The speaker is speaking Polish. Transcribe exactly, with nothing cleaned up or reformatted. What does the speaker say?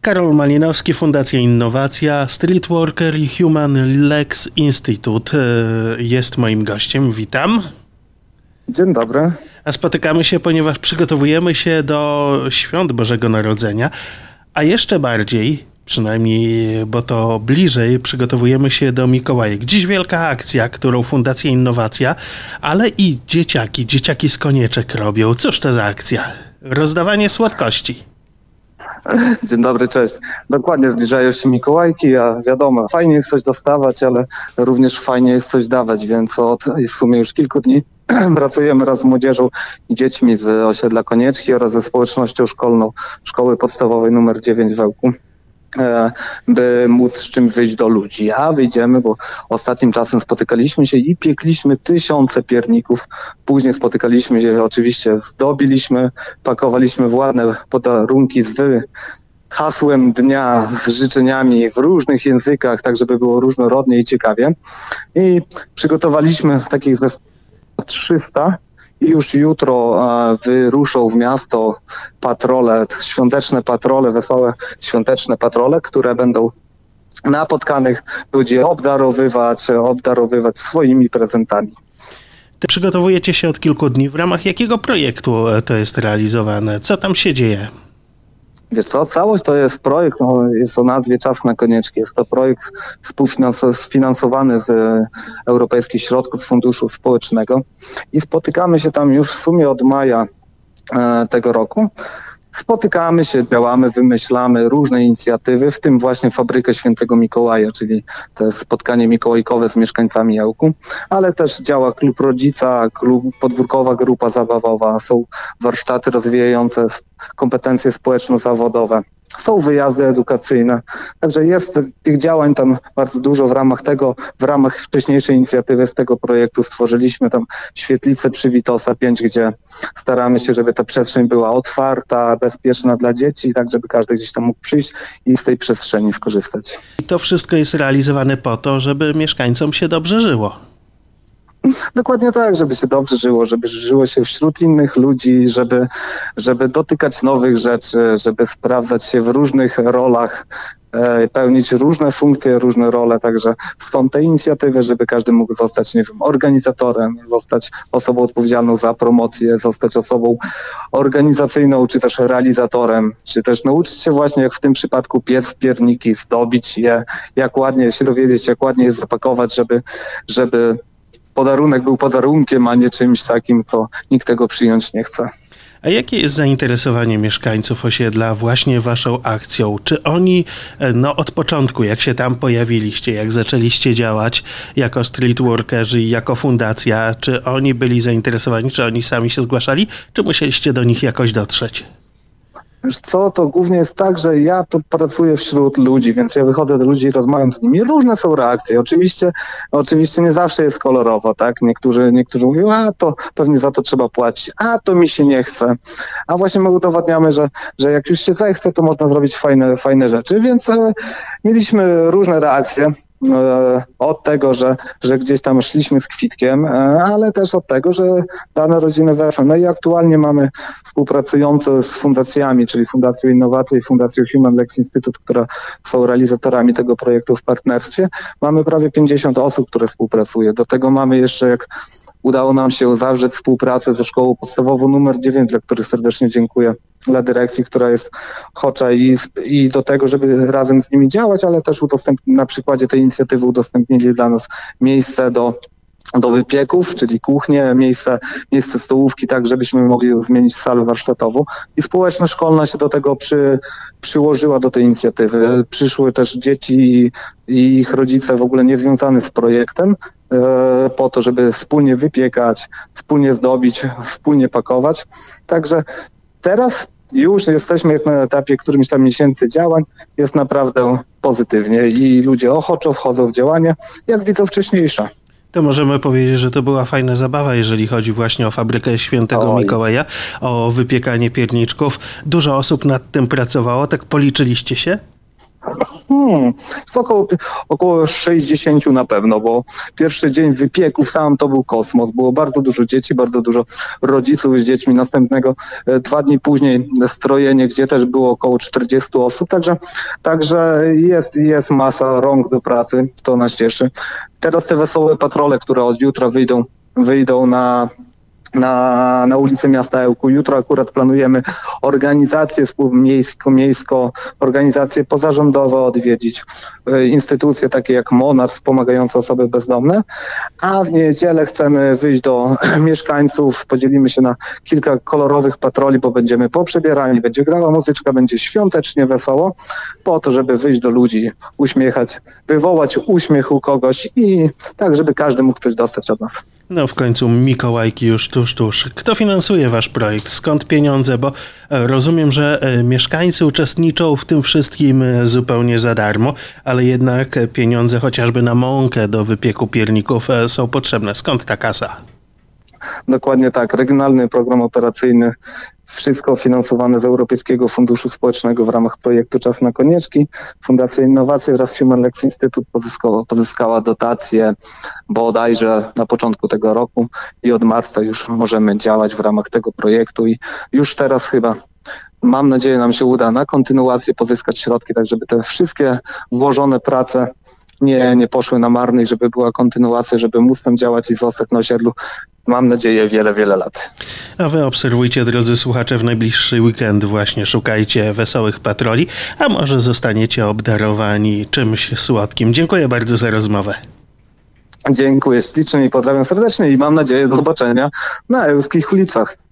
Karol Malinowski, Fundacja Innowacja, Streetworker i Human Legs Institute jest moim gościem. Witam. Dzień dobry. A spotykamy się, ponieważ przygotowujemy się do świąt Bożego Narodzenia, a jeszcze bardziej, przynajmniej, bo to bliżej, przygotowujemy się do Mikołajek. Dziś wielka akcja, którą Fundacja Innowacja, ale i dzieciaki, dzieciaki z Konieczek robią. Cóż to za akcja? Rozdawanie słodkości. Dzień dobry, cześć. Dokładnie, zbliżają się Mikołajki, a wiadomo, fajnie jest coś dostawać, ale również fajnie jest coś dawać, więc od w sumie już kilku dni pracujemy razem z młodzieżą i dziećmi z osiedla Konieczki oraz ze społecznością szkolną Szkoły Podstawowej numer dziewięć w Ełku, by móc z czym wyjść do ludzi. A wyjdziemy, bo ostatnim czasem spotykaliśmy się i piekliśmy tysiące pierników. Później spotykaliśmy się, oczywiście zdobiliśmy, pakowaliśmy w ładne podarunki z hasłem dnia, z życzeniami w różnych językach, tak żeby było różnorodnie i ciekawie. I przygotowaliśmy takich trzysta i już jutro a, wyruszą w miasto patrole, świąteczne patrole, wesołe świąteczne patrole, które będą napotkanych ludzi obdarowywać, obdarowywać swoimi prezentami. Przygotowujecie się od kilku dni. W ramach jakiego projektu to jest realizowane? Co tam się dzieje? Wiesz co, całość to jest projekt, no, jest o nazwie Czas na Konieczki. Jest to projekt sfinansowany z europejskich środków z Funduszu Społecznego i spotykamy się tam już w sumie od maja e, tego roku. Spotykamy się, działamy, wymyślamy różne inicjatywy, w tym właśnie Fabrykę Świętego Mikołaja, czyli to spotkanie mikołajkowe z mieszkańcami Ełku, ale też działa Klub Rodzica, klub, podwórkowa grupa zabawowa, są warsztaty rozwijające kompetencje społeczno-zawodowe, są wyjazdy edukacyjne, także jest tych działań tam bardzo dużo w ramach tego, w ramach wcześniejszej inicjatywy z tego projektu stworzyliśmy tam świetlicę przy Witosa pięć, gdzie staramy się, żeby ta przestrzeń była otwarta, bezpieczna dla dzieci, tak żeby każdy gdzieś tam mógł przyjść i z tej przestrzeni skorzystać. I to wszystko jest realizowane po to, żeby mieszkańcom się dobrze żyło. Dokładnie tak, żeby się dobrze żyło, żeby żyło się wśród innych ludzi, żeby, żeby dotykać nowych rzeczy, żeby sprawdzać się w różnych rolach, e, pełnić różne funkcje, różne role, także stąd te inicjatywy, żeby każdy mógł zostać, nie wiem, organizatorem, zostać osobą odpowiedzialną za promocję, zostać osobą organizacyjną, czy też realizatorem, czy też nauczyć się właśnie, jak w tym przypadku piec pierniki, zdobić je, jak ładnie się dowiedzieć, jak ładnie je zapakować, żeby, żeby podarunek był podarunkiem, a nie czymś takim, co nikt tego przyjąć nie chce. A jakie jest zainteresowanie mieszkańców osiedla właśnie waszą akcją? Czy oni no, od początku, jak się tam pojawiliście, jak zaczęliście działać jako streetworkerzy i jako fundacja, czy oni byli zainteresowani, czy oni sami się zgłaszali, czy musieliście do nich jakoś dotrzeć? Wiesz co, to głównie jest tak, że ja tu pracuję wśród ludzi, więc ja wychodzę do ludzi i rozmawiam z nimi. Różne są reakcje. Oczywiście, oczywiście nie zawsze jest kolorowo, tak? Niektórzy, niektórzy mówią, a to pewnie za to trzeba płacić, a to mi się nie chce. A właśnie my udowadniamy, że, że jak już się zechce, to można zrobić fajne, fajne rzeczy, więc e, mieliśmy różne reakcje. Od tego, że, że gdzieś tam szliśmy z kwitkiem, ale też od tego, że dane rodziny weszły. No i aktualnie mamy współpracujące z fundacjami, czyli Fundacją Innowacji i Fundacją Human Legs Institute, które są realizatorami tego projektu w partnerstwie. Mamy prawie pięćdziesiąt osób, które współpracuje. Do tego mamy jeszcze, jak udało nam się zawrzeć współpracę ze Szkołą Podstawową numer dziewięć, dla których serdecznie dziękuję, dla dyrekcji, która jest chocza i, i do tego, żeby razem z nimi działać, ale też udostępnić, na przykładzie tej inicjatywy udostępnili dla nas miejsce do do wypieków, czyli kuchnię, miejsce, miejsce stołówki, tak żebyśmy mogli zmienić salę warsztatową. I społeczność szkolna się do tego przy, przyłożyła do tej inicjatywy. Przyszły też dzieci i, i ich rodzice w ogóle niezwiązane z projektem, e, po to, żeby wspólnie wypiekać, wspólnie zdobić, wspólnie pakować. Także teraz już jesteśmy na etapie którymś tam miesięcy działań, jest naprawdę pozytywnie i ludzie ochoczo wchodzą w działania, jak widzą wcześniejsze. To możemy powiedzieć, że to była fajna zabawa, jeżeli chodzi właśnie o Fabrykę Świętego Oj. Mikołaja, o wypiekanie pierniczków. Dużo osób nad tym pracowało, tak policzyliście się? Hmm, to około, około sześćdziesiąt na pewno, bo pierwszy dzień wypieków sam to był kosmos. Było bardzo dużo dzieci, bardzo dużo rodziców z dziećmi. Następnego e, dwa dni później strojenie, gdzie też było około czterdzieści osób. Także, także jest, jest masa rąk do pracy, to nas cieszy. Teraz te wesołe patrole, które od jutra wyjdą, wyjdą na na, na ulicy Miasta Ełku. Jutro akurat planujemy organizację miejsko-miejsko, organizacje pozarządowe odwiedzić, y, instytucje takie jak Monarch wspomagające osoby bezdomne, a w niedzielę chcemy wyjść do mieszkańców, podzielimy się na kilka kolorowych patroli, bo będziemy poprzebierani, będzie grała muzyczka, będzie świątecznie wesoło, po to, żeby wyjść do ludzi, uśmiechać, wywołać uśmiech u kogoś i tak, żeby każdy mógł coś dostać od nas. No w końcu Mikołajki już tuż, tuż. Kto finansuje wasz projekt? Skąd pieniądze? Bo rozumiem, że mieszkańcy uczestniczą w tym wszystkim zupełnie za darmo, ale jednak pieniądze chociażby na mąkę do wypieku pierników są potrzebne. Skąd ta kasa? Dokładnie tak. Regionalny program operacyjny, wszystko finansowane z Europejskiego Funduszu Społecznego w ramach projektu Czas na Konieczki. Fundacja Innowacji oraz Human Lex Instytut pozyskała, pozyskała dotacje bodajże na początku tego roku i od marca już możemy działać w ramach tego projektu i już teraz chyba mam nadzieję nam się uda na kontynuację pozyskać środki, tak żeby te wszystkie włożone prace nie, nie poszły na marne i żeby była kontynuacja, żeby móc tam działać i zostać na osiedlu. Mam nadzieję wiele, wiele lat. A wy obserwujcie, drodzy słuchacze, w najbliższy weekend właśnie szukajcie wesołych patroli, a może zostaniecie obdarowani czymś słodkim. Dziękuję bardzo za rozmowę. Dziękuję ślicznie i pozdrawiam serdecznie i mam nadzieję do zobaczenia na ełskich ulicach.